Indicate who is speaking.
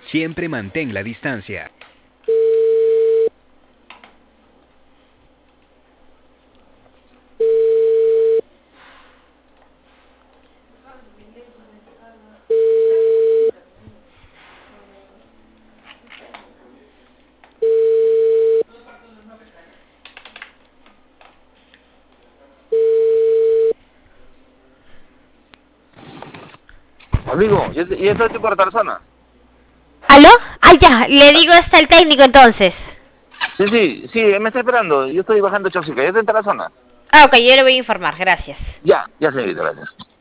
Speaker 1: Siempre mantén la distancia.
Speaker 2: Amigo, ¿y esto es por persona?
Speaker 3: ¿Aló? Ah, ya, le digo hasta el técnico entonces.
Speaker 2: Sí, me está esperando. Yo estoy bajando Chosica. ¿Ya está en la zona?
Speaker 3: Ah, ok, yo le voy a informar, gracias.
Speaker 2: Ya, señorita, gracias.